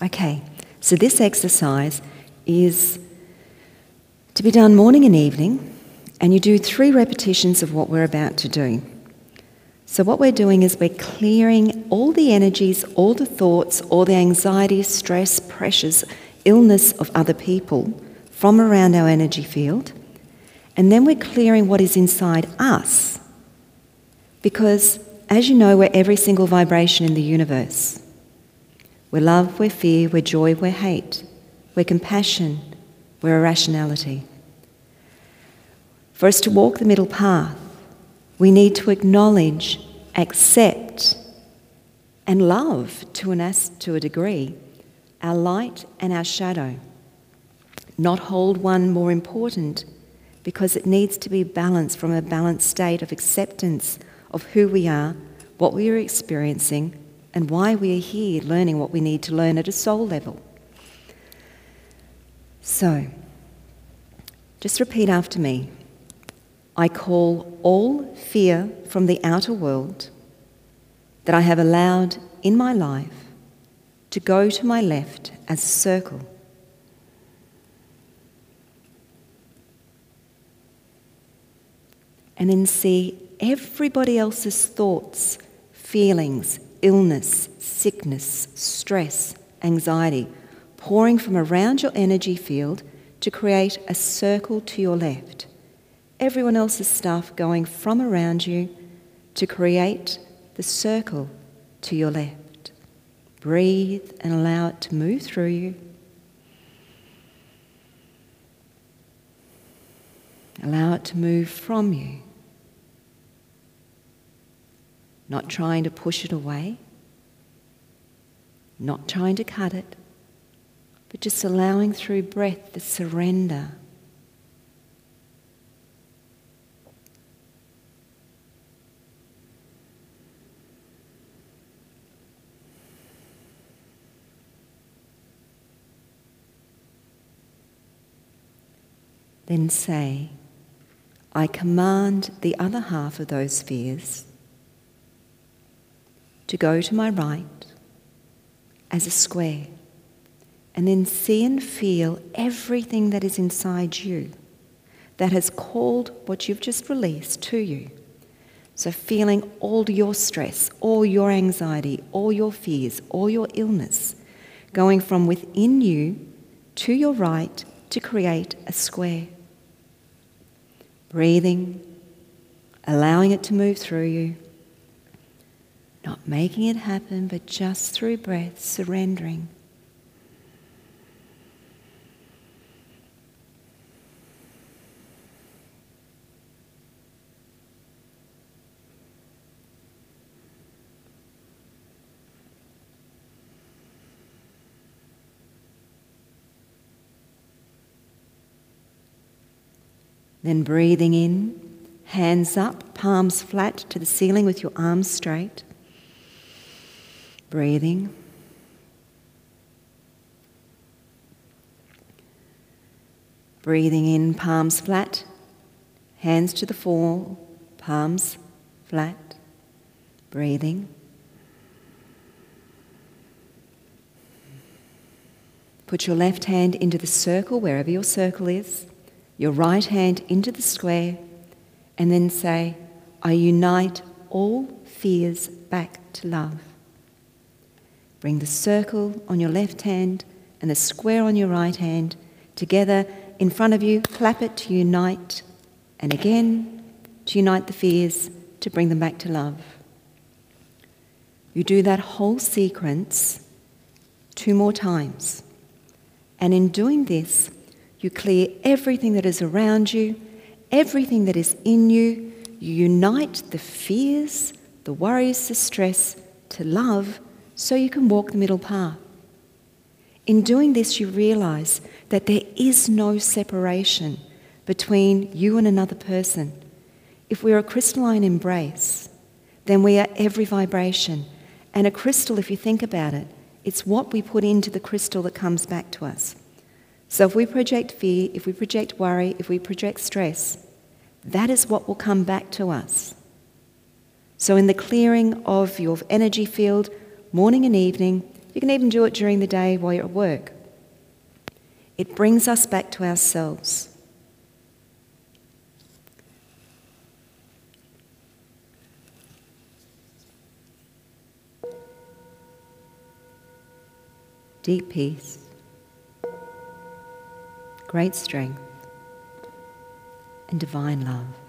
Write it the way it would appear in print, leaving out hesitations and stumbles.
Okay, so this exercise is to be done morning and evening, and you do 3 repetitions of what we're about to do. So what we're doing is we're clearing all the energies, all the thoughts, all the anxiety, stress, pressures, illness of other people from around our energy field, and then we're clearing what is inside us. Because, as you know, we're every single vibration in the universe. We're love, we're fear, we're joy, we're hate, we're compassion, we're irrationality. For us to walk the middle path, we need to acknowledge, accept, and love to a degree our light and our shadow. Not hold one more important, because it needs to be balanced from a balanced state of acceptance of who we are, what we are experiencing, and why we are here learning what we need to learn at a soul level. So, just repeat after me. I call all fear from the outer world that I have allowed in my life to go to my left as a circle. And then see everybody else's thoughts, feelings, illness, sickness, stress, anxiety, pouring from around your energy field to create a circle to your left. Everyone else's stuff going from around you to create the circle to your left. Breathe and allow it to move through you. Allow it to move from you. Not trying to push it away, not trying to cut it, but just allowing through breath the surrender. Then say, I command the other half of those fears to go to my right as a square, and then see and feel everything that is inside you that has called what you've just released to you. So feeling all your stress, all your anxiety, all your fears, all your illness, going from within you to your right to create a square. Breathing, allowing it to move through you. Not making it happen, but just through breath, surrendering. Then breathing in, hands up, palms flat to the ceiling with your arms straight. Breathing. Breathing in, palms flat, hands to the floor, palms flat. Breathing. Put your left hand into the circle, wherever your circle is, your right hand into the square, and then say, I unite all fears back to love. Bring the circle on your left hand and the square on your right hand together in front of you. Clap it to unite, and again to unite the fears, to bring them back to love. You do that whole sequence 2 more times. And in doing this, you clear everything that is around you, everything that is in you. You unite the fears, the worries, the stress to love, so you can walk the middle path. In doing this, you realize that there is no separation between you and another person. If we're a crystalline embrace, then we are every vibration. And a crystal, if you think about it, it's what we put into the crystal that comes back to us. So if we project fear, if we project worry, if we project stress, that is what will come back to us. So in the clearing of your energy field, morning and evening, You can even do it during the day while you're at work. It brings us back to ourselves. Deep peace, great strength, and divine love.